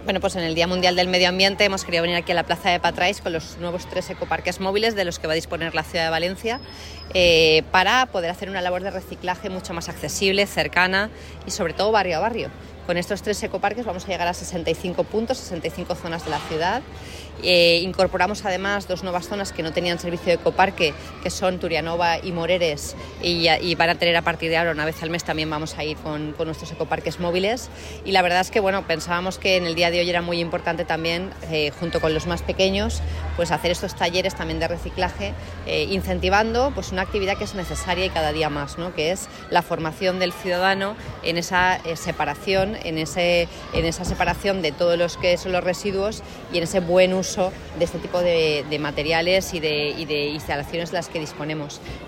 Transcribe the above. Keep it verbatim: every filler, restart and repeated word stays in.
Bueno, pues en el Día Mundial del Medio Ambiente hemos querido venir aquí a la Plaza de Patrais con los nuevos tres ecoparques móviles de los que va a disponer la ciudad de Valencia eh, para poder hacer una labor de reciclaje mucho más accesible, cercana y sobre todo barrio a barrio. Con estos tres ecoparques vamos a llegar a sesenta y cinco puntos, sesenta y cinco zonas de la ciudad. Eh, incorporamos además dos nuevas zonas que no tenían servicio de ecoparque, que son Turianova y Moreres, y, y van a tener a partir de ahora, una vez al mes, también vamos a ir con, con nuestros ecoparques móviles. Y la verdad es que bueno, pensábamos que en el día de hoy era muy importante también, eh, junto con los más pequeños, pues hacer estos talleres también de reciclaje, eh, incentivando pues una actividad que es necesaria y cada día más, ¿no? Que es la formación del ciudadano en esa eh, separación, en, ese, en esa separación de todos los que son los residuos y en ese buen uso de este tipo de, de materiales y de, y de instalaciones de las que disponemos.